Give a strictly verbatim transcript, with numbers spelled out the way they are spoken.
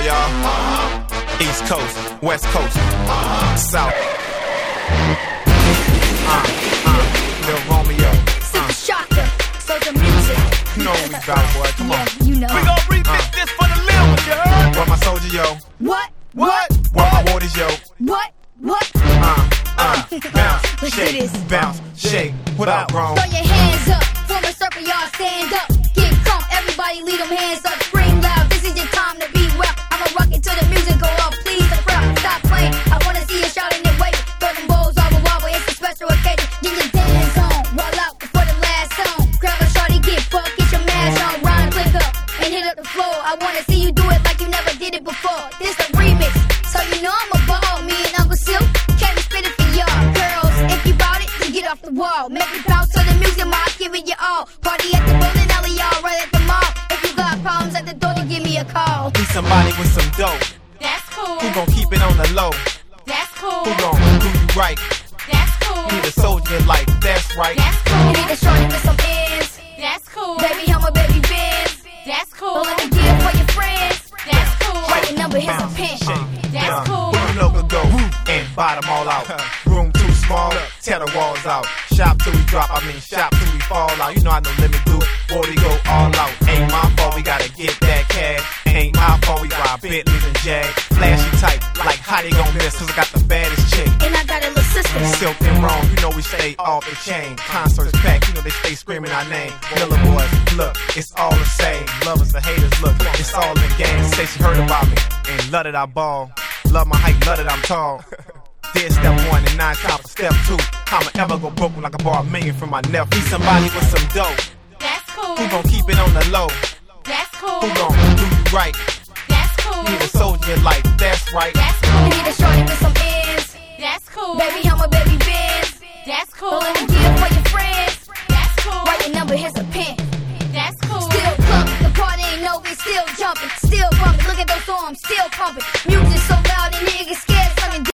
all, y'all. East Coast, West Coast, South. Uh, uh, Lil Romeo. Super shocker, so the music. You know what we got, boy. Come yeah, on. You know. We gon' remix uh, this for the lil one, you heard? Where my soldier, yo? What? What? Where my waters, yo? What? What? Uh, uh, bounce, Let's shake, do this. bounce, shake, without grown. Throw your hands up, form a circle, y'all stand up. Get crunk, everybody leave them hands up. Scream loud, this is your time to be well. I'ma rock it till the music go off. Please the crowd, stop playing. I wanna see you shouting and waving. Throw them balls all wobble, it's a special occasion. Get your dance on, roll out before the last song. Grab a shorty, get fucked, get your mask on. Rhyme, click up, and hit up the floor. I wanna see you do it like you never did it before. This a remix, so you know I'm a ball. Me and Uncle Silk can't spit it for y'all. Girls, if you bout it, then get off the wall. Make it bounce to the music, ma, give it your all. Party at the bowling alley, y'all, right at the mall. If you got problems at the door, then give me a call. Need somebody with some dough. That's cool. Who gon' keep it on the low? That's cool. Who gon' do you right? That's cool. Need a soldier like that's right. That's cool. You need a shorty with some ends. That's cool. Baby, I'm a baby Benz. That's cool. Don't let me give for your friends. That's cool. Write your number, here's a pen. That's cool. Where you know could go and bottom all out. Room too small, tear the walls out. Shop till we drop, I mean shop till we fall out. You know I know limit do it, or we go all out. Ain't my fault, we gotta get that cash. Ain't my fault, we ride Bentleys and Jag. Flashy type, like how they gon' miss, cause I got the baddest chick. And I got a little sister. Silk and Rome, you know we stay off the chain. Concerts packed, you know they stay screaming our name. Miller boys, look, it's all the same. Lovers and haters, look, it's all in game. Say she heard about me, and love that I ball. Love my height, love that I'm tall. Did step one and nine top of step two. I'ma ever go broke like I bought a million from my nephew. Need somebody with some dough. That's cool. Who gon' keep it on the low? That's cool. Who gon' do you right? That's cool. Need a soldier like that's right. That's You cool. need a shorty with some ends. That's cool. Baby, I'm a baby Benz. That's cool. Don't let me give for your friends. That's cool. Write your number, here's a pen. That's cool. Still clumping, the party ain't over, it's still jumping. Still bumping, look at those arms, still pumping. Music so loud.